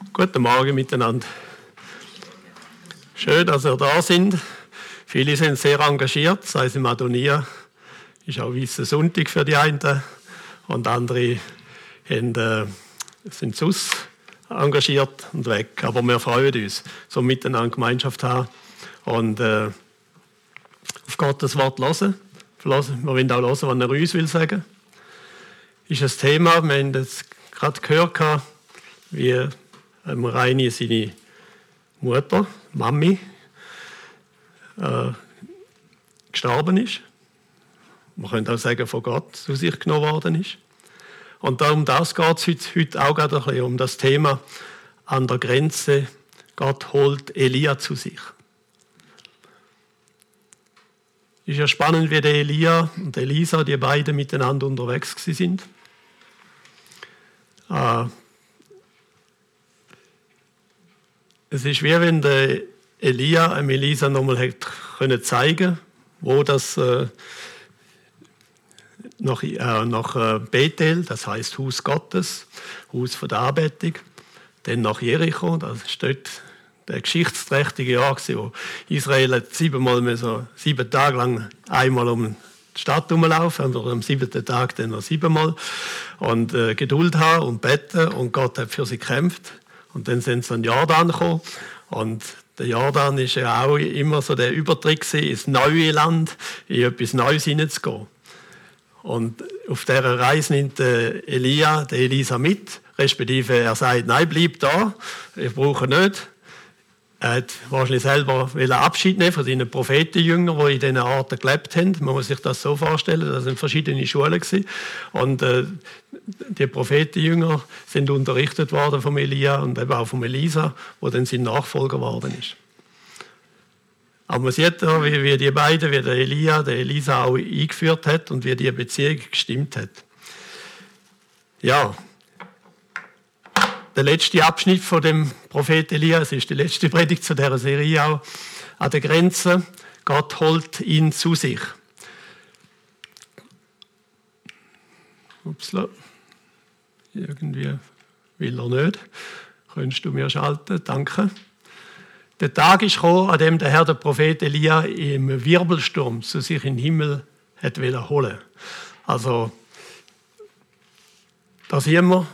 Guten Morgen miteinander. Schön, dass ihr da sind. Viele sind sehr engagiert, sei es im Adonia, ist auch Weisser Sonntag für die einen, und andere sind sonst engagiert und weg. Aber wir freuen uns, so miteinander Gemeinschaft haben und auf Gottes Wort hören. Wir wollen auch hören, was er uns will sagen. Ist ein Thema, wir haben jetzt gerade gehört, wie Reini seine Mutter, Mami, gestorben ist. Man könnte auch sagen, von Gott zu sich genommen worden ist. Und um das geht es heute auch gerade ein bisschen, um das Thema an der Grenze. Gott holt Elia zu sich. Es ist ja spannend, wie der Elia und Elisa, die beiden miteinander unterwegs sind. Es ist wie wenn der Elia Elisa nochmal hätte zeigen, wo das nach Bethel, das heißt Haus Gottes, Haus von der Anbetung, dann nach Jericho, das ist dort der geschichtsträchtige Jahr, wo Israel 7 Tage lang einmal um die Stadt herumlaufen, und am 7. Tag dann noch 7-mal und Geduld haben und beten, und Gott hat für sie gekämpft. Und dann sind sie an den Jordan gekommen. Und der Jordan ist ja auch immer so der Übertritt ins neue Land, in etwas Neues hineinzugehen. Und auf dieser Reise nimmt Elia die Elisa mit, respektive er sagt, nein, bleib da, ich brauche nicht. Er hat wahrscheinlich selber Abschied nehmen von seinen Prophetenjüngern, die in diesen Arten gelebt haben. Man muss sich das so vorstellen, das waren verschiedene Schulen. Und die Prophetenjünger sind unterrichtet worden von Elia und eben auch von Elisa, der dann sein Nachfolger geworden ist. Aber man sieht ja, wie die beiden, wie der Elia, der Elisa auch eingeführt hat und wie die Beziehung gestimmt hat. Ja. Der letzte Abschnitt von dem Prophet Elia, es ist die letzte Predigt zu dieser Serie auch, an der Grenze. Gott holt ihn zu sich. Upsla. Irgendwie will er nicht. Könntest du mir schalten? Danke. Der Tag ist gekommen, an dem der Herr, der Prophet Elia, im Wirbelsturm zu sich in den Himmel hat holen wollte. Also, da sehen wir,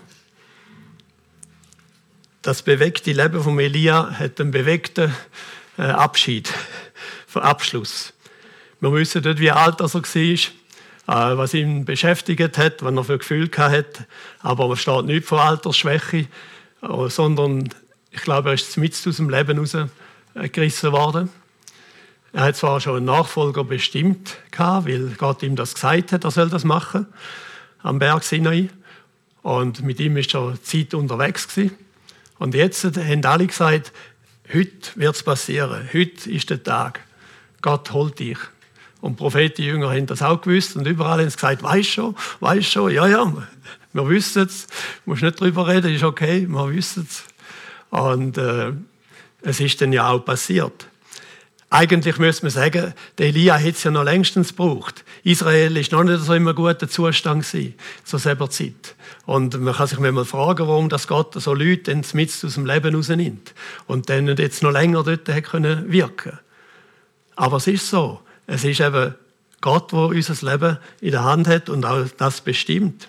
das bewegte Leben von Elia hat einen bewegten Abschied, Abschluss. Wir wissen nicht, wie alt er war, was ihn beschäftigt hat, was er für Gefühle hatte. Aber es steht nicht von Altersschwäche, sondern ich glaube, er ist mitten aus dem Leben rausgerissen worden. Er hat zwar schon einen Nachfolger bestimmt, weil Gott ihm das gesagt hat, er soll das machen, am Berg Sinai. Und mit ihm war schon Zeit unterwegs gewesen. Und jetzt haben alle gesagt, heute wird es passieren, heute ist der Tag, Gott holt dich. Und Prophetenjünger haben das auch gewusst und überall haben sie gesagt, weisst schon, ja, wir wissen es, du musst nicht drüber reden, ist okay, wir wissen es. Und es ist dann ja auch passiert. Eigentlich müsste man sagen, der Elia hätte es ja noch längstens gebraucht. Israel war noch nicht so in einem guten Zustand zur selben Zeit. Und man kann sich mal fragen, warum das Gott so Leute mitten aus dem Leben rausnimmt und dann jetzt noch länger dort wirken können. Aber es ist so. Es ist eben Gott, der unser Leben in der Hand hat und auch das bestimmt.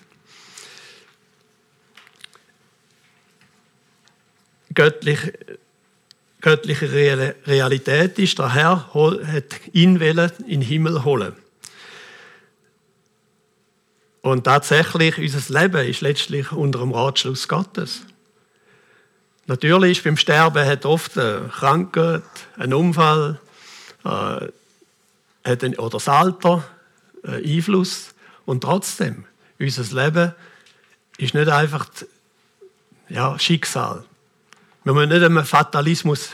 Göttliche Realität ist, der Herr hat ihn in den Himmel holen. Und tatsächlich, unser Leben ist letztlich unter dem Ratschluss Gottes. Natürlich ist beim Sterben hat oft eine Krankheit, ein Unfall oder das Alter Einfluss. Und trotzdem, unser Leben ist nicht einfach Schicksal. Wir müssen nicht einem Fatalismus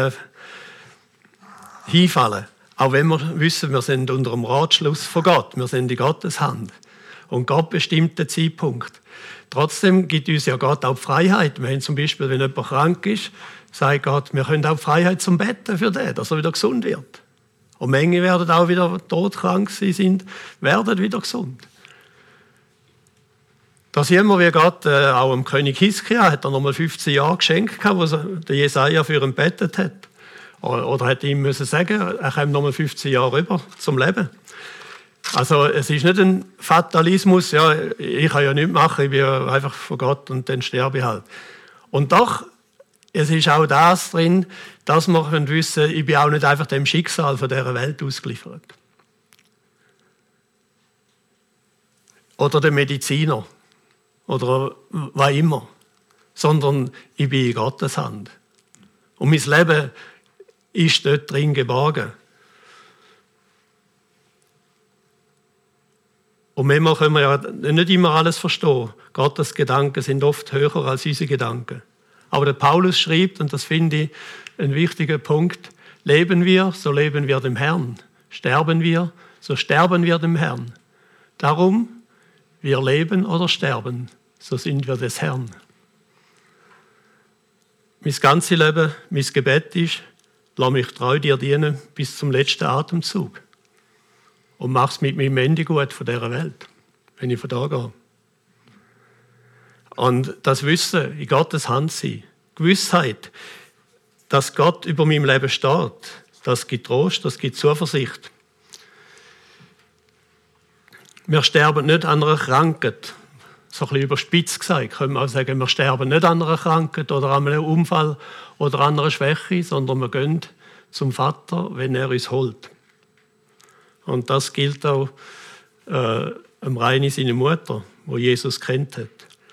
hinfallen. Auch wenn wir wissen, wir sind unter dem Ratschluss von Gott. Wir sind in Gottes Hand. Und Gott bestimmt den Zeitpunkt. Trotzdem gibt uns ja Gott auch die Freiheit. Wir haben zum Beispiel, wenn jemand krank ist, sagt Gott, wir können auch die Freiheit zum Betten für den, dass er wieder gesund wird. Und Menge werden auch wieder todkrank sind, werden wieder gesund. Das immer wie Gott auch dem König Hiskia hat er nochmal 15 Jahre geschenkt, wo der Jesaja für ihn betet hat. Oder hätte ihm müssen sagen, er kommt nochmal 15 Jahre rüber zum Leben. Also es ist nicht ein Fatalismus, ja, ich kann ja nichts machen, ich bin ja einfach von Gott und dann sterbe ich halt. Und doch, es ist auch das drin, dass wir wissen können, ich bin auch nicht einfach dem Schicksal von dieser Welt ausgeliefert. Oder dem Mediziner. Oder was immer. Sondern ich bin in Gottes Hand. Und mein Leben ist dort drin geborgen. Und manchmal können wir ja nicht immer alles verstehen. Gottes Gedanken sind oft höher als unsere Gedanken. Aber der Paulus schreibt, und das finde ich ein wichtiger Punkt, leben wir, so leben wir dem Herrn. Sterben wir, so sterben wir dem Herrn. Darum, wir leben oder sterben, so sind wir des Herrn. Mein ganzes Leben, mein Gebet ist, lass mich treu dir dienen bis zum letzten Atemzug. Und mach es mit meinem Ende gut von dieser Welt, wenn ich von da gehe. Und das Wissen, in Gottes Hand sein, Gewissheit, dass Gott über meinem Leben steht, das gibt Trost, das gibt Zuversicht. Wir sterben nicht an einer Krankheit. So ein bisschen überspitzt gesagt, können wir auch sagen, wir sterben nicht an einer Krankheit oder an einem Unfall oder an einer Schwäche, sondern wir gehen zum Vater, wenn er uns holt. Und das gilt auch am Reini seine Mutter, wo Jesus kennt hat.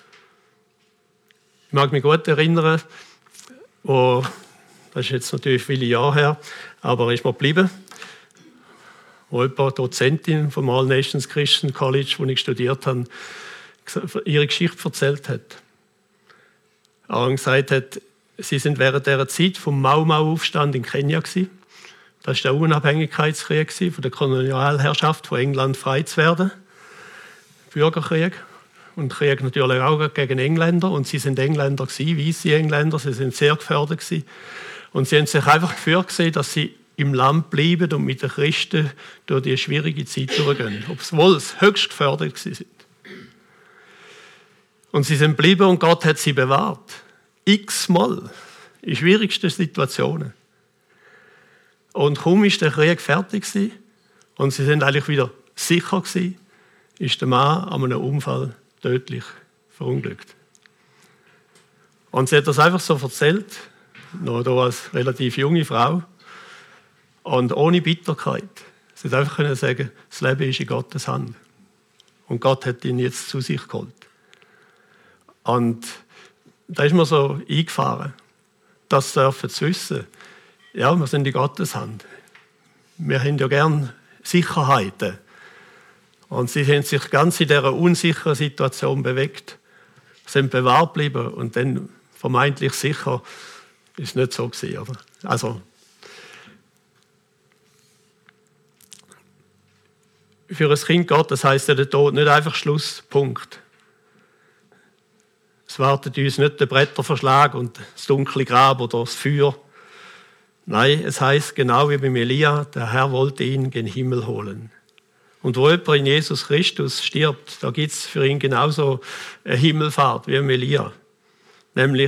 Ich mag mich gut erinnern, das ist jetzt natürlich viele Jahre her, aber ist mir geblieben, wo eine Dozentin vom All Nations Christian College, wo ich studiert habe, ihre Geschichte erzählt hat. Auch gesagt hat, sie sind während dieser Zeit vom Mau-Mau-Aufstand in Kenia gewesen. Das war der Unabhängigkeitskrieg von der Kolonialherrschaft von England frei zu werden. Bürgerkrieg. Und Krieg natürlich auch gegen Engländer. Und sie sind Engländer gewesen, weisse Engländer. Sie sind sehr gefährdet gewesen. Und sie haben sich einfach dafür gesehen, dass sie im Land bleiben und mit den Christen durch die schwierige Zeit durchgehen. Obwohl sie höchst gefährdet sind. Und sie sind geblieben und Gott hat sie bewahrt. X-mal. In schwierigsten Situationen. Und kaum war der Krieg fertig gewesen, und sie sind eigentlich wieder sicher gewesen, ist der Mann an einem Unfall tödlich verunglückt. Und sie hat das einfach so erzählt, noch da als relativ junge Frau, und ohne Bitterkeit. Sie hat einfach sagen, das Leben ist in Gottes Hand. Und Gott hat ihn jetzt zu sich geholt. Und da ist mir so eingefahren, das dürfen zu wissen. Ja, wir sind in Gottes Hand. Wir haben ja gern Sicherheiten. Und sie haben sich ganz in dieser unsicheren Situation bewegt, sind bewahrt geblieben und dann vermeintlich sicher ist es nicht so gewesen, oder? Also, für ein Kind Gottes heisst ja der Tod nicht einfach Schlusspunkt. Es wartet uns nicht der Bretterverschlag und das dunkle Grab oder das Feuer. Nein, es heißt genau wie beim Elia, der Herr wollte ihn gen Himmel holen. Und wo jemand in Jesus Christus stirbt, da gibt es für ihn genauso eine Himmelfahrt wie im Elia. Nämlich,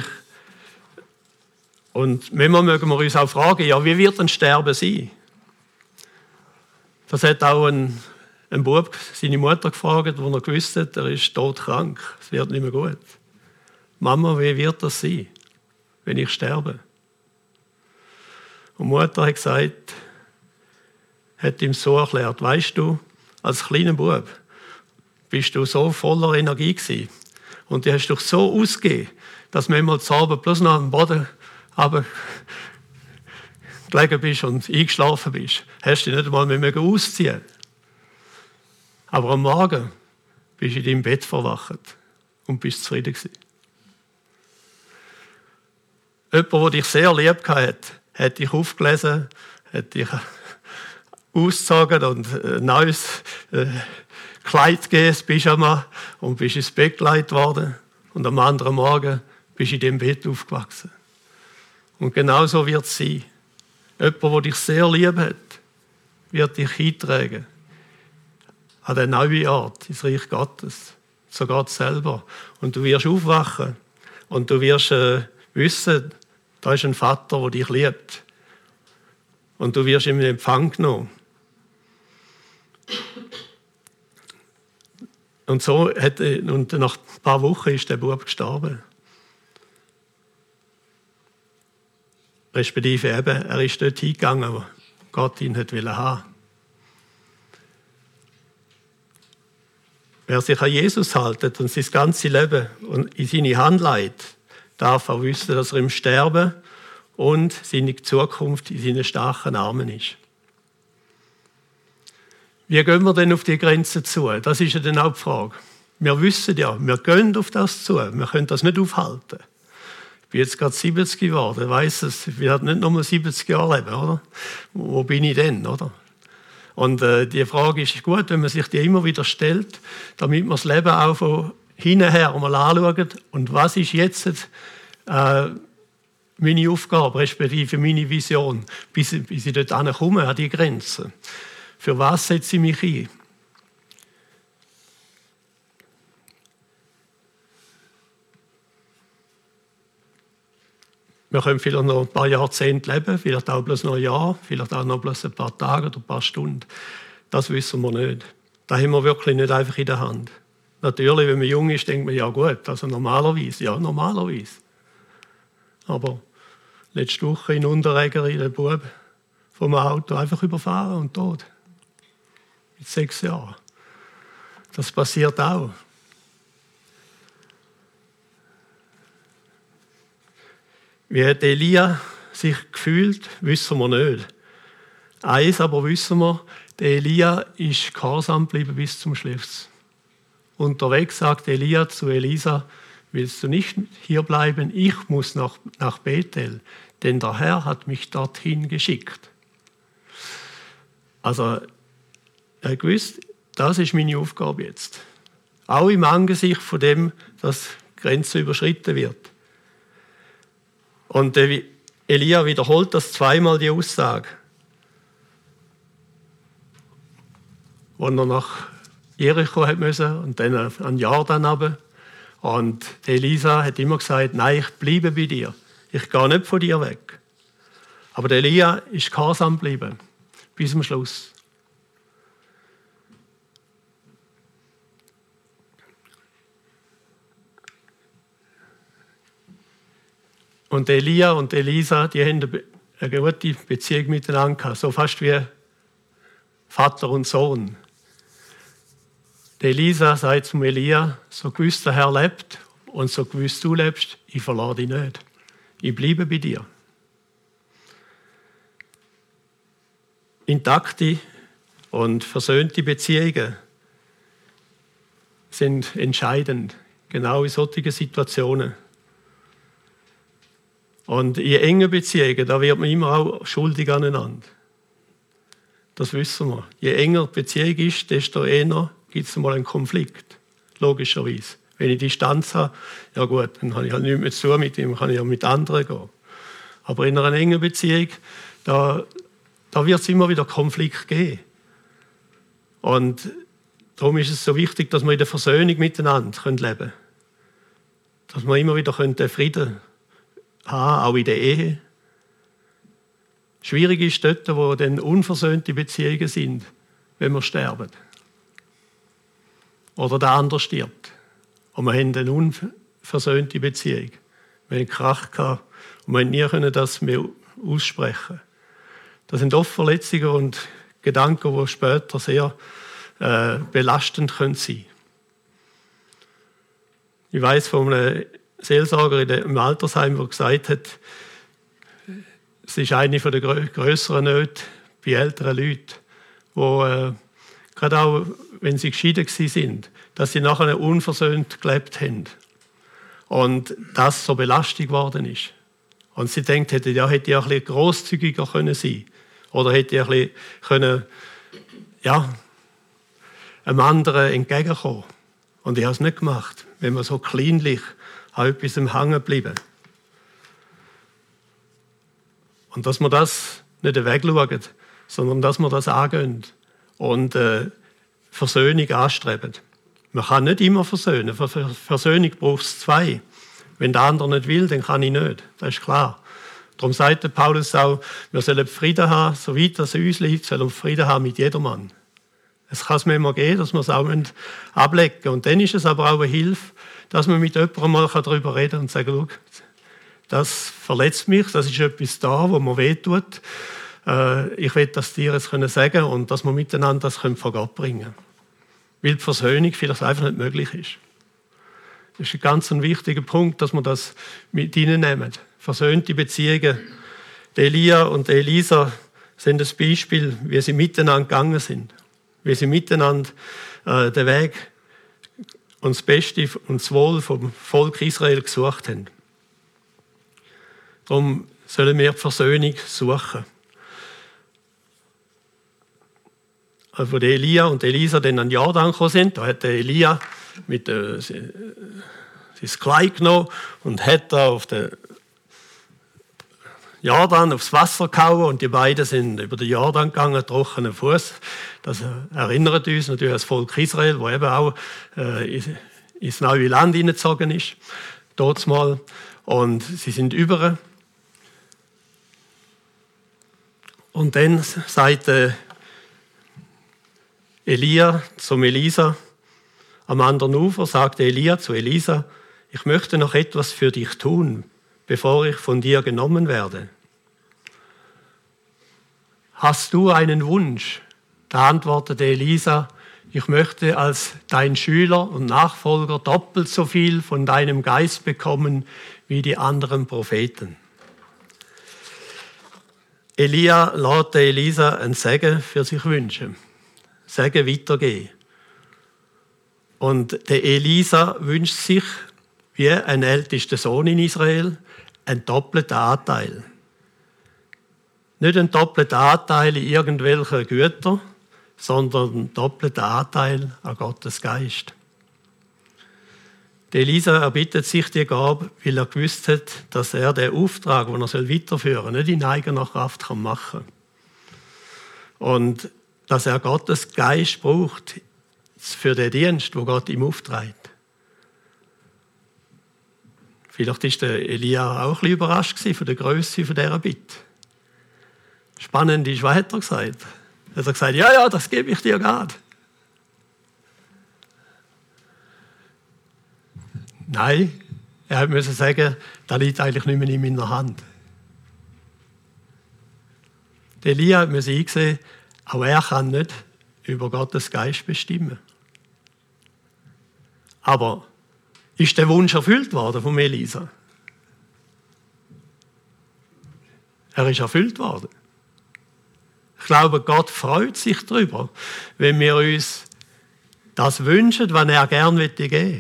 und manchmal mögen wir uns auch fragen, ja, wie wird ein Sterben sein? Das hat auch ein Bub seine Mutter gefragt, wo er gewusst hat, er ist todkrank, es wird nicht mehr gut. Mama, wie wird das sein, wenn ich sterbe? Und die Mutter hat gesagt, hat ihm so erklärt, weisst du, als kleiner Bub bist du so voller Energie gewesen. Und die hast du so ausgegeben, dass manchmal zu Abend bloß noch am Boden gelegen bist und eingeschlafen bist. Hast du dich nicht einmal mehr ausziehen. Aber am Morgen bist du in deinem Bett verwacht und bist zufrieden gewesen. Jemand, der dich sehr lieb hat, hat dich aufgelesen, hat dich ausgezogen und ein neues Kleid gegeben, das Pyjama, und bist ins Bett gelegt worden. Und am anderen Morgen bist du in dem Bett aufgewachsen. Und genau so wird es sein. Jemand, der dich sehr lieb hat, wird dich eintragen an den neuen Ort, ins Reich Gottes. zu Gott selber. Und du wirst aufwachen und du wirst wissen, da ist ein Vater, der dich liebt. Und du wirst ihm in Empfang genommen. Und nach ein paar Wochen ist der Bub gestorben. Respektive eben, er ist dort hingegangen, wo Gott ihn haben wollte. Wer sich an Jesus hält und sein ganzes Leben in seine Hand legt, darf auch wissen, dass er im Sterben und seine Zukunft in seinen starken Armen ist. Wie gehen wir denn auf die Grenze zu? Das ist ja dann auch die Frage. Wir wissen ja, wir gehen auf das zu. Wir können das nicht aufhalten. Ich bin jetzt gerade 70 geworden. Ich weiss es, ich werde nicht nur 70 Jahre leben, oder? Wo bin ich denn, oder? Und die Frage ist gut, wenn man sich die immer wieder stellt, damit man das Leben auch von hinten her mal anschaut. Und was ist jetzt meine Aufgabe, respektive meine Vision, bis ich dort ankomme, an die Grenze? Für was setze ich mich ein? Wir können vielleicht noch ein paar Jahrzehnte leben, vielleicht auch bloß noch ein Jahr, vielleicht auch noch bloß ein paar Tage oder ein paar Stunden. Das wissen wir nicht. Das haben wir wirklich nicht einfach in der Hand. Natürlich, wenn man jung ist, denkt man, ja gut, also normalerweise. Aber letzte Woche in Unterregeri der Bub vom Auto einfach überfahren und tot. Mit 6 Jahren. Das passiert auch. Wie hat Elia sich gefühlt, wissen wir nicht. Eins aber wissen wir, der Elia ist gehorsam geblieben bis zum Schluss. Unterwegs sagt Elia zu Elisa, willst du nicht hier bleiben? Ich muss nach Bethel, denn der Herr hat mich dorthin geschickt. Also, er gewusst, das ist meine Aufgabe jetzt. Auch im Angesicht von dem, dass die Grenze überschritten wird. Und Elia wiederholt das zweimal, die Aussage. Als er nach Jericho musste und dann an Jordan runter. Und Elisa hat immer gesagt, nein, ich bleibe bei dir. Ich gehe nicht von dir weg. Aber der Elia ist gehorsam geblieben, bis zum Schluss. Und Elia und Elisa, die haben eine gute Beziehung miteinander gehabt, so fast wie Vater und Sohn. Der Elisa sagt zum Elia, so gewiss der Herr lebt und so gewiss du lebst, ich verlasse dich nicht. Ich bleibe bei dir. Intakte und versöhnte Beziehungen sind entscheidend, genau in solchen Situationen. Und in engen Beziehungen, da wird man immer auch schuldig aneinander. Das wissen wir. Je enger die Beziehung ist, desto eher gibt es mal einen Konflikt. Logischerweise. Wenn ich Distanz habe, ja gut, dann habe ich halt nichts mehr zu tun mit ihm, kann ich ja mit anderen gehen. Aber in einer engen Beziehung, da wird es immer wieder Konflikt geben. Und darum ist es so wichtig, dass wir in der Versöhnung miteinander leben können. Dass wir immer wieder den Frieden haben, auch in der Ehe. Schwierig ist dort, wo dann unversöhnte Beziehungen sind, wenn wir sterben. Oder der andere stirbt. Und wir haben eine unversöhnte Beziehung. Wir haben Krach gehabt und wir konnten nie das mehr aussprechen. Das sind oft Verletzungen und Gedanken, die später sehr belastend sein können. Ich weiss von einem Seelsorger im Altersheim, der gesagt hat, es ist eine der grösseren Nöte bei älteren Leuten, die gerade auch, wenn sie geschieden sind, dass sie nachher unversöhnt gelebt haben. Und das so belastet geworden ist. Und sie denkt, hätte ich ein bisschen grosszügiger können sein. Oder hätte ich ein bisschen können, einem anderen entgegenkommen. Und ich habe es nicht gemacht, wenn man so kleinlich an etwas hängen geblieben. Und dass wir das nicht wegschauen, sondern dass wir das angehen und Versöhnung anstreben. Man kann nicht immer versöhnen. Für Versöhnung braucht es zwei. Wenn der andere nicht will, dann kann ich nicht. Das ist klar. Darum sagt der Paulus auch, wir sollen Frieden haben, soweit es uns liegt, sollen wir Frieden haben mit jedermann. Es kann es manchmal geben, dass wir es auch ablegen müssen. Und dann ist es aber auch eine Hilfe, dass man mit jemandem mal darüber reden kann und sagen, schau, das verletzt mich, das ist etwas da, wo mir wehtut. Ich will das dir jetzt sagen können und dass wir miteinander das vor Gott bringen können. Weil die Versöhnung vielleicht einfach nicht möglich ist. Das ist ein ganz wichtiger Punkt, dass wir das mit reinnehmen. Versöhnte Beziehungen. Die Elia und die Elisa sind das Beispiel, wie sie miteinander gegangen sind. Wie sie miteinander den Weg und das Beste und das Wohl vom Volk Israel gesucht haben. Darum sollen wir die Versöhnung suchen. Als die Elia und Elisa dann an den Jordan gekommen sind, da hat der Elia mit sein Kleid genommen und hat da auf den Jordan aufs Wasser gehauen und die beiden sind über den Jordan gegangen, trockenen Fuß. Das erinnert uns natürlich an das Volk Israel, das eben auch ins neue Land hineingezogen ist, dort mal. Und sie sind über. Und dann sagt Elia zum Elisa, am anderen Ufer sagte Elia zu Elisa, ich möchte noch etwas für dich tun, bevor ich von dir genommen werde. Hast du einen Wunsch? Da antwortete Elisa, ich möchte als dein Schüler und Nachfolger doppelt so viel von deinem Geist bekommen wie die anderen Propheten. Elia lässt Elisa ein Segen für sich wünschen. Segen weitergehen. Und der Elisa wünscht sich, wie ein ältester Sohn in Israel, einen doppelten Anteil. Nicht einen doppelten Anteil in irgendwelchen Gütern, sondern einen doppelten Anteil an Gottes Geist. Der Elisa erbittet sich die Gabe, weil er gewusst hat, dass er den Auftrag, den er weiterführen soll, nicht in eigener Kraft machen kann. Und dass er Gottes Geist braucht für den Dienst, wo Gott ihm aufträgt. Vielleicht war der Elia auch ein bisschen überrascht von der Größe dieser Bitte. Spannend ist, was hat er gesagt? Er hat gesagt, ja, das gebe ich dir gerade. Nein, er musste sagen, das liegt eigentlich nicht mehr in meiner Hand. Der Elia musste einsehen, auch er kann nicht über Gottes Geist bestimmen. Aber ist der Wunsch erfüllt worden von Elisa? Er ist erfüllt worden. Ich glaube, Gott freut sich darüber, wenn wir uns das wünschen, was er gerne geben möchte.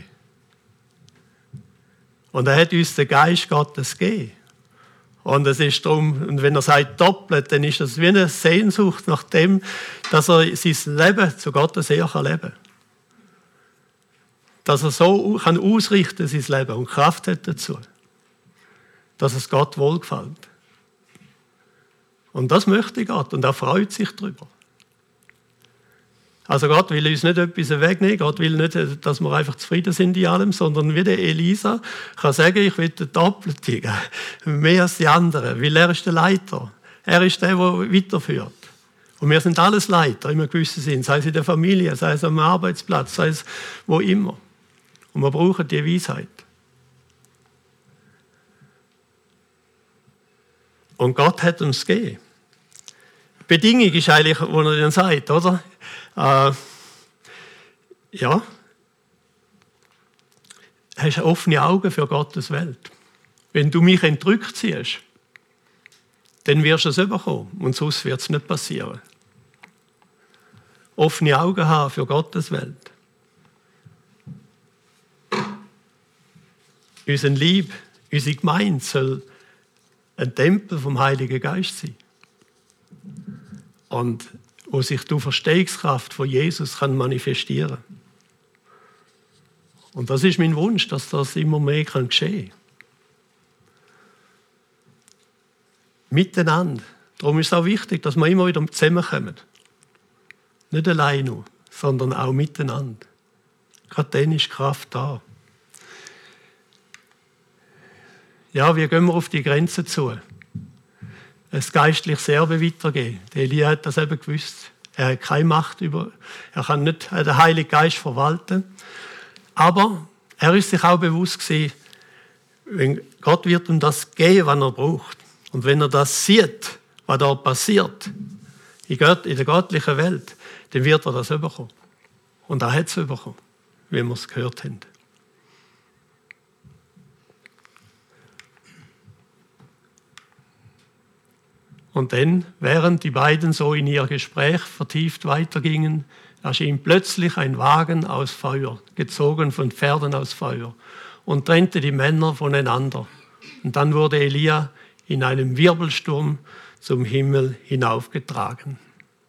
Und er hat uns den Geist Gottes gegeben. Und es ist darum, und wenn er sagt doppelt, dann ist das wie eine Sehnsucht nach dem, dass er sein Leben zu Gottes Ehre leben kann. Dass er so kann ausrichten sein Leben und Kraft hat dazu. Dass es Gott wohlgefällt. Und das möchte Gott und er freut sich darüber. Also Gott will uns nicht etwas wegnehmen, Gott will nicht, dass wir einfach zufrieden sind in allem, sondern wie der Elisa kann sagen, ich will den Doppelten, mehr als die anderen, weil er ist der Leiter. Er ist der weiterführt. Und wir sind alles Leiter, in einem gewissen Sinn, sei es in der Familie, sei es am Arbeitsplatz, sei es wo immer. Und wir brauchen die Weisheit. Und Gott hat uns gegeben. Die Bedingung ist eigentlich, wo er dann sagt, oder? Ja, hast offene Augen für Gottes Welt. Wenn du mich entrückt ziehst, dann wirst du es bekommen und sonst wird es nicht passieren. Offene Augen haben für Gottes Welt. Unser Lieb, unsere Gemeinde soll ein Tempel vom Heiligen Geist sein. Und wo sich die Auferstehungskraft von Jesus kann manifestieren kann. Und das ist mein Wunsch, dass das immer mehr geschehen kann. Miteinander. Darum ist es auch wichtig, dass wir immer wieder zusammenkommen. Nicht allein nur, sondern auch miteinander. Gerade dann ist Kraft da. Ja, wie gehen wir auf die Grenze zu? Ein geistliches Erbe weitergeben. Der Elia hat das eben gewusst. Er hat keine Macht über, er kann nicht den Heiligen Geist verwalten. Aber er ist sich auch bewusst gewesen, wenn Gott wird ihm das geben, was er braucht. Und wenn er das sieht, was da passiert, in der göttlichen Welt, dann wird er das bekommen. Und er hat es bekommen, wie wir es gehört haben. Und dann, während die beiden so in ihr Gespräch vertieft weitergingen, erschien plötzlich ein Wagen aus Feuer, gezogen von Pferden aus Feuer, und trennte die Männer voneinander. Und dann wurde Elia in einem Wirbelsturm zum Himmel hinaufgetragen.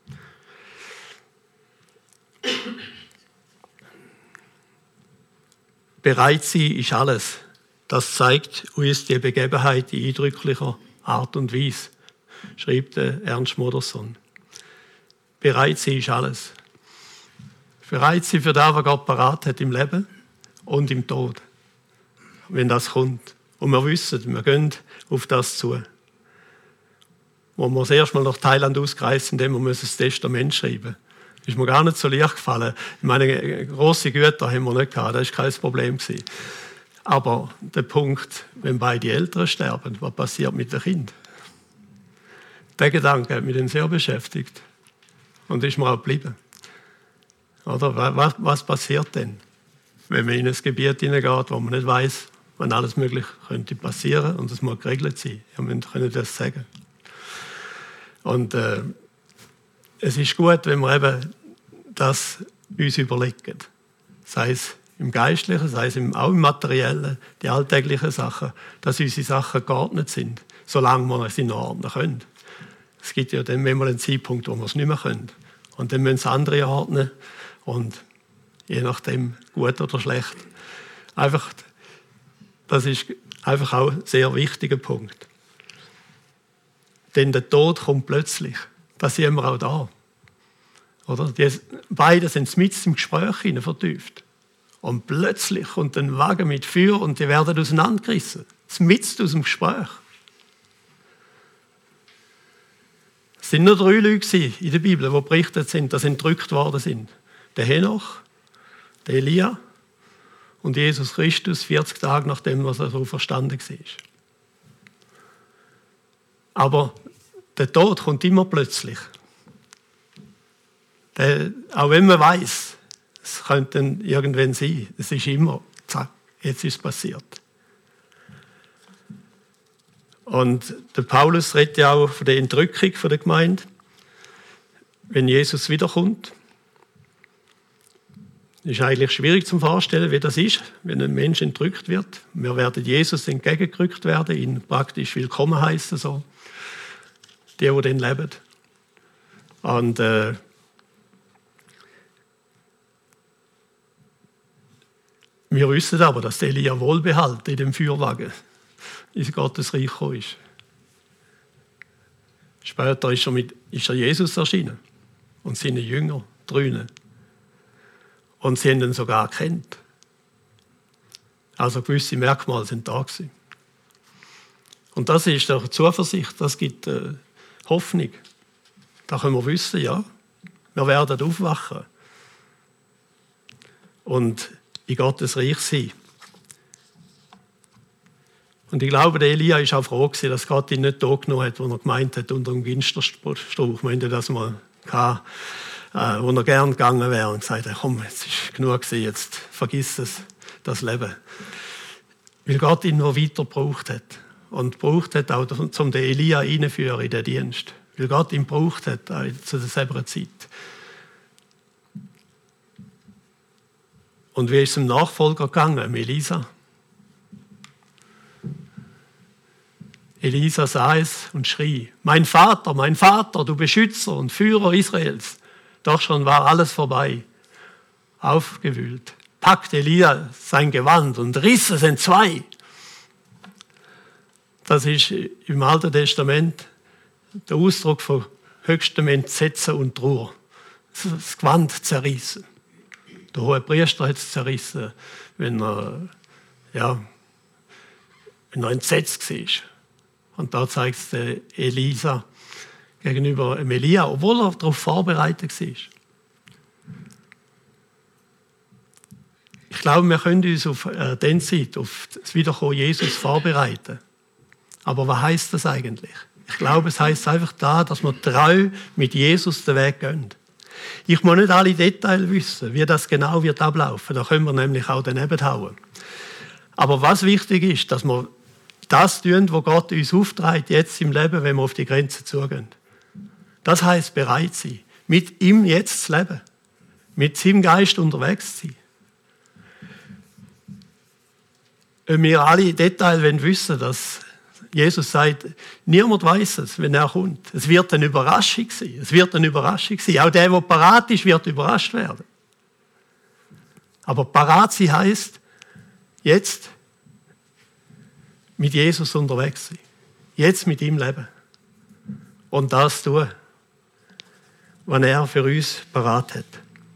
Bereit sein ist alles. Das zeigt uns die Begebenheit in eindrücklicher Art und Weise, schrieb der Ernst Modersohn. Bereit sein ist alles. Bereit sein für das, was Gott parat hat im Leben und im Tod, wenn das kommt. Und wir wissen, wir gehen auf das zu. Wo wir das erste Mal nach Thailand ausgereist sind, wir müssen das Testament schreiben. Das ist mir gar nicht so leicht gefallen. Ich meine, grosse Güter haben wir nicht gehabt, das war kein Problem. Aber der Punkt, wenn beide Eltern sterben, was passiert mit dem Kind? Der Gedanke hat mich dann sehr beschäftigt. Und ist mir auch geblieben. Oder was passiert denn, wenn man in ein Gebiet hineingeht, wo man nicht weiß, wann alles möglich könnte passieren und es muss geregelt sein. Ja, wir können das sagen. Und es ist gut, wenn wir eben das uns überlegen. Sei es im Geistlichen, sei es auch im Materiellen, die alltäglichen Sachen, dass unsere Sachen geordnet sind, solange wir es in ordnen können. Es gibt ja dann manchmal einen Zeitpunkt, wo wir es nicht mehr können. Und dann müssen es andere ordnen. Und je nachdem, gut oder schlecht. Das ist einfach auch ein sehr wichtiger Punkt. Denn der Tod kommt plötzlich. Das sehen wir auch da. Oder? Beide sind mit im Gespräch vertieft. Und plötzlich kommt ein Wagen mit Feuer und die werden auseinandergerissen. Mitten aus dem Gespräch. Es sind nur 3 Leute in der Bibel, die berichtet sind, dass sie entrückt worden sind. Der Henoch, der Elia und Jesus Christus 40 Tage nachdem er so verstanden war. Aber der Tod kommt immer plötzlich. Auch wenn man weiß, es könnte dann irgendwann sein, es ist immer, zack, jetzt ist es passiert. Und der Paulus redet ja auch von der Entrückung der Gemeinde, wenn Jesus wiederkommt. Es ist eigentlich schwierig zu vorstellen, wie das ist, wenn ein Mensch entrückt wird. Wir werden Jesus entgegengerückt werden, ihn praktisch willkommen heißen, so. Die dann leben. Und wir wissen aber, dass der Elia wohlbehalten in dem Feuerwagen in Gottes Reich gekommen ist. Später ist er Jesus erschienen und seine Jünger drinnen. Und sie haben ihn sogar erkannt. Also gewisse Merkmale sind da gewesen. Und das ist doch Zuversicht, das gibt Hoffnung. Da können wir wissen, ja, wir werden aufwachen und in Gottes Reich sein. Und ich glaube, der Elia war auch froh, dass Gott ihn nicht da genommen hat, wo er gemeint hat, unter dem Ginsterstrauch. Wir haben das mal gehabt, wo er gern gegangen wäre und gesagt hat, komm, jetzt ist genug gewesen, jetzt vergiss es, das Leben. Weil Gott ihn noch weiter gebraucht hat. Und gebraucht hat auch, um den Elia einzuführen in den Dienst. Weil Gott ihn gebraucht hat zu derselben Zeit. Und wie ist es dem Nachfolger gegangen, Elisa? Elisa sah es und schrie, mein Vater, du Beschützer und Führer Israels. Doch schon war alles vorbei. Aufgewühlt packte Elia sein Gewand und riss es entzwei. Das ist im Alten Testament der Ausdruck von höchstem Entsetzen und Trauer. Das Gewand zerrissen. Der Hohepriester hat es zerrissen, wenn er entsetzt war. Und da zeigt es Elisa gegenüber Elia, obwohl er darauf vorbereitet war. Ich glaube, wir können uns auf diese Zeit, auf das Wiederkommen Jesus vorbereiten. Aber was heisst das eigentlich? Ich glaube, es heisst einfach dass wir treu mit Jesus den Weg gehen. Ich muss nicht alle Details wissen, wie das genau wird ablaufen. Da können wir nämlich auch daneben hauen. Aber was wichtig ist, dass wir das tun, was Gott uns aufträgt, jetzt im Leben, wenn wir auf die Grenze zugehen. Das heisst, bereit sein, mit ihm jetzt zu leben, mit seinem Geist unterwegs zu sein. Wenn wir alle Details wissen wollen, dass Jesus sagt, niemand weiß es, wenn er kommt. Es wird eine Überraschung sein. Es wird eine Überraschung sein. Auch der parat ist, wird überrascht werden. Aber parat sein heisst, jetzt mit Jesus unterwegs sein. Jetzt mit ihm leben. Und das tun, was er für uns parat hat.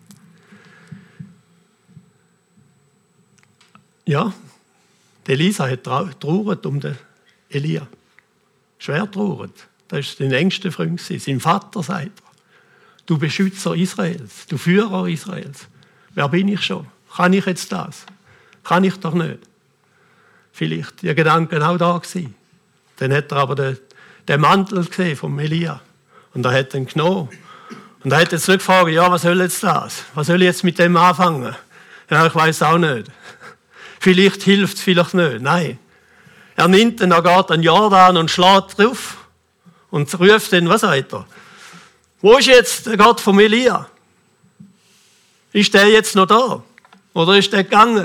Ja, die Elisa hat trauert um den Elia. Schwer trauert. Das war sein engster Freund. Sein Vater sagt er, du Beschützer Israels, du Führer Israels. Wer bin ich schon? Kann ich jetzt das? Kann ich doch nicht. Vielleicht der Gedanke auch da gewesen. Dann hat er aber den Mantel gesehen vom Elia. Und er hat ihn genommen. Und er hat jetzt nicht gefragt, ja, was soll jetzt das? Was soll ich jetzt mit dem anfangen? Ja, ich weiß auch nicht. Vielleicht hilft es, vielleicht nicht. Nein. Er nimmt ihn, er geht an den Jordan und schlägt drauf. Und ruft ihn, was sagt er? Wo ist jetzt der Gott vom Elia? Ist der jetzt noch da? Oder ist der gegangen?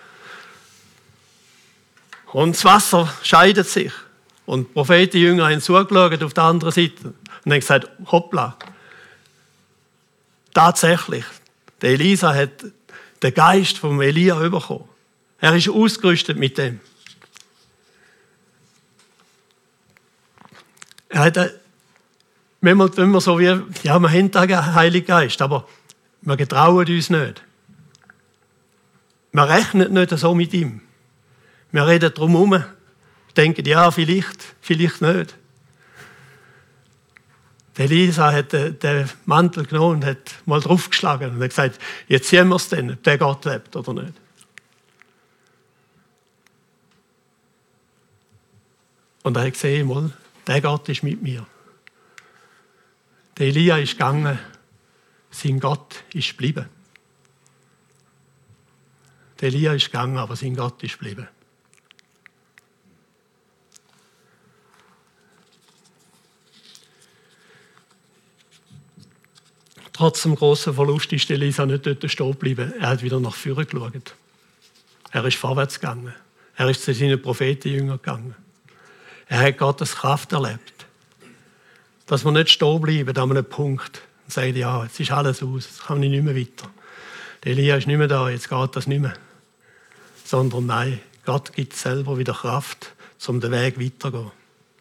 Und das Wasser scheidet sich. Und die Prophetenjünger haben zugeschaut auf der anderen Seite. Und haben gesagt, hoppla. Tatsächlich, der Elisa hat den Geist vom Elia bekommen. Er ist ausgerüstet mit dem. Er hat manchmal immer so wie, ja, wir haben den Heiligen Geist, aber wir getrauen uns nicht. Wir rechnen nicht so mit ihm. Wir reden drum herum, denken, ja, vielleicht nicht. Der Elisa hat den Mantel genommen und hat mal draufgeschlagen und hat gesagt, jetzt sehen wir es denn, ob der Gott lebt oder nicht. Und er hat gesehen, mal, der Gott ist mit mir. Der Elia ist gegangen, sein Gott ist geblieben. Der Elia ist gegangen, aber sein Gott ist geblieben. Trotz dem grossen Verlust ist Elisa nicht dort stehen geblieben. Er hat wieder nach vorne geschaut. Er ist vorwärts gegangen. Er ist zu seinen Prophetenjüngern gegangen. Er hat Gottes Kraft erlebt. Dass wir nicht stehen bleiben an einem Punkt und sagen, ja, jetzt ist alles aus, jetzt kann ich nicht mehr weiter. Der Elia ist nicht mehr da, jetzt geht das nicht mehr. Sondern nein, Gott gibt selber wieder Kraft, um den Weg weiterzugehen.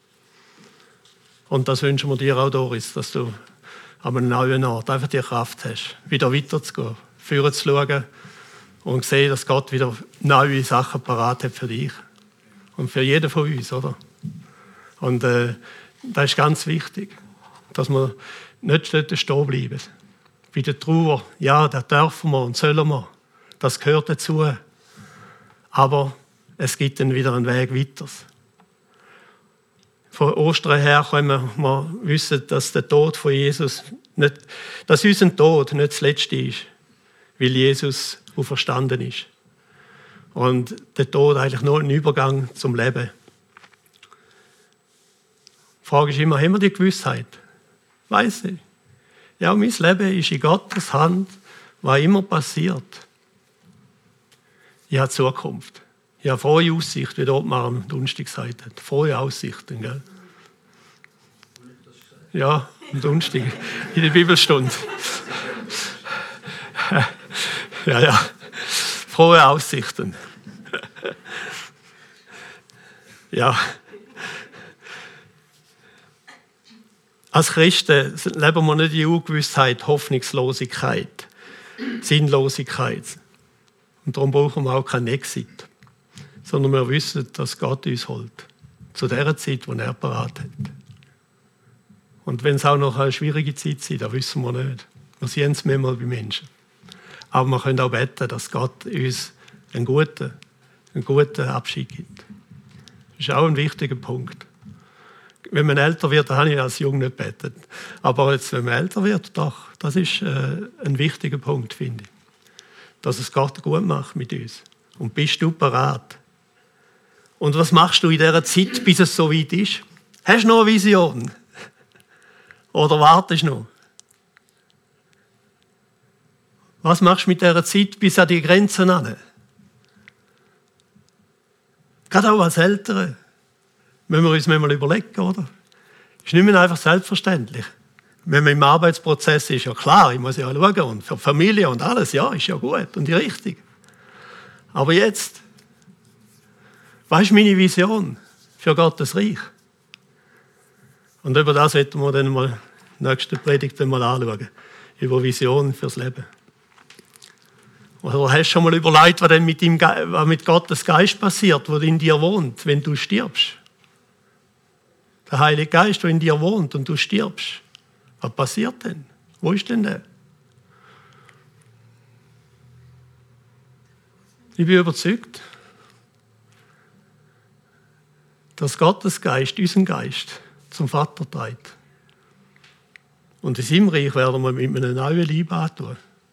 Und das wünschen wir dir auch, Doris, dass du an einem neuen Ort einfach die Kraft hast, wieder weiterzugehen, vorwärts zu schauen und sehen, dass Gott wieder neue Sachen parat hat für dich und für jeden von uns, oder? Und das ist ganz wichtig, dass wir nicht dort stehen bleiben. Bei der Trauer, ja, das dürfen wir und sollen wir. Das gehört dazu. Aber es gibt dann wieder einen Weg weiter. Von Ostern her können wir wissen, dass der Tod von Jesus nicht, dass unser Tod nicht das Letzte ist, weil Jesus auferstanden ist. Und der Tod eigentlich nur ein Übergang zum Leben. Die Frage ist immer, haben wir die Gewissheit? Weiss ich. Ja, mein Leben ist in Gottes Hand, was immer passiert. Ich habe Zukunft. Ich habe frohe Aussicht, wie dort mal am Donnerstag gesagt hat. Frohe Aussichten, gell? Ja, am Donnerstag, in der Bibelstunde. Ja. Frohe Aussichten. Ja. Als Christen leben wir nicht in Ungewissheit, Hoffnungslosigkeit. Sinnlosigkeit. Und darum brauchen wir auch keinen Exit, sondern wir wissen, dass Gott uns holt. Zu der Zeit, die er parat hat. Und wenn es auch noch eine schwierige Zeit ist, das wissen wir nicht. Wir sehen es manchmal bei Menschen. Aber wir können auch beten, dass Gott uns einen guten Abschied gibt. Das ist auch ein wichtiger Punkt. Wenn man älter wird, habe ich als Jung nicht gebetet. Aber jetzt, wenn man älter wird, doch, das ist ein wichtiger Punkt, finde ich. Dass es Gott gut macht mit uns. Und bist du bereit? Und was machst du in dieser Zeit, bis es so weit ist? Hast du noch eine Vision? Oder wartest du noch? Was machst du mit dieser Zeit bis an die Grenzen an? Gerade auch als Eltern müssen wir uns manchmal überlegen, oder? Ist nicht mehr einfach selbstverständlich. Wenn man im Arbeitsprozess ist, ja klar, ich muss ja schauen und für die Familie und alles, ja, ist ja gut und die Richtung. Aber jetzt, was ist meine Vision für Gottes Reich? Und über das werden wir dann mal in der nächsten Predigt mal anschauen. Über Vision fürs Leben. Oder hast du schon mal überlegt, was denn was mit Gottes Geist passiert, der in dir wohnt, wenn du stirbst? Der Heilige Geist, der in dir wohnt und du stirbst. Was passiert denn? Wo ist denn der? Ich bin überzeugt, dass Gottes Geist unseren Geist zum Vater trägt. Und in seinem Reich werden wir mit einem neuen Leib antun.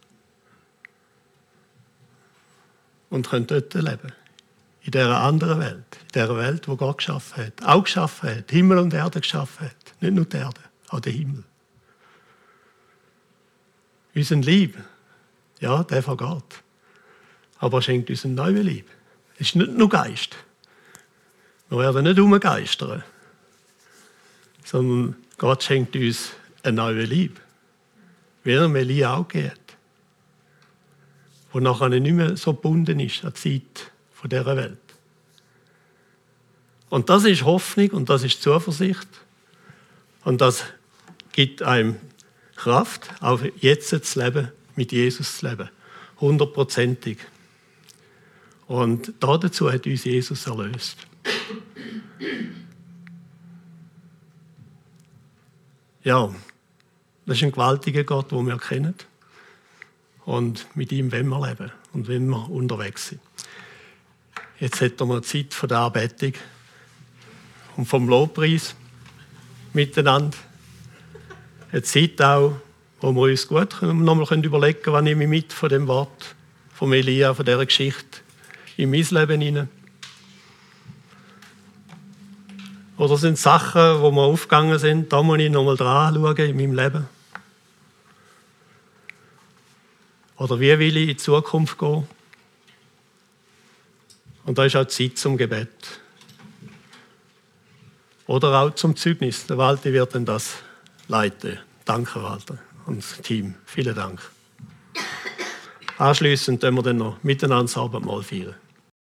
Und können dort leben. In dieser anderen Welt. In dieser Welt, die Gott geschaffen hat. Auch geschaffen hat. Himmel und Erde geschaffen hat. Nicht nur die Erde, auch der Himmel. Unser Lieb, ja, der vergeht. Aber er schenkt uns einen neuen Lieb. Es ist nicht nur Geist. Wir werden nicht umgeistern. Sondern Gott schenkt uns einen neuen Lieb. Wie er Melia auch geht. Wo nachher nicht mehr so gebunden ist an die Zeit von dieser Welt. Und das ist Hoffnung und das ist Zuversicht. Und das gibt einem Kraft, auch jetzt zu leben, mit Jesus zu leben. 100%ig. Und dazu hat uns Jesus erlöst. Ja, das ist ein gewaltiger Gott, den wir kennen. Und mit ihm wollen wir leben und wollen wir unterwegs sind. Jetzt hätten wir Zeit von der Anbetung und vom Lobpreis miteinander. Eine Zeit auch, wo wir uns gut nochmal überlegen können, was nehme ich mit von dem Wort, von Elia, von dieser Geschichte in mein Leben hinein. Oder sind Sachen, wo wir aufgegangen sind, da muss ich nochmal dran schauen in meinem Leben. Oder wie will ich in die Zukunft gehen? Und da ist auch Zeit zum Gebet. Oder auch zum Zeugnis. Der Walter wird dann das leiten. Danke, Walter. Und das Team. Vielen Dank. Anschliessend können wir dann noch miteinander das Abendmahl feiern.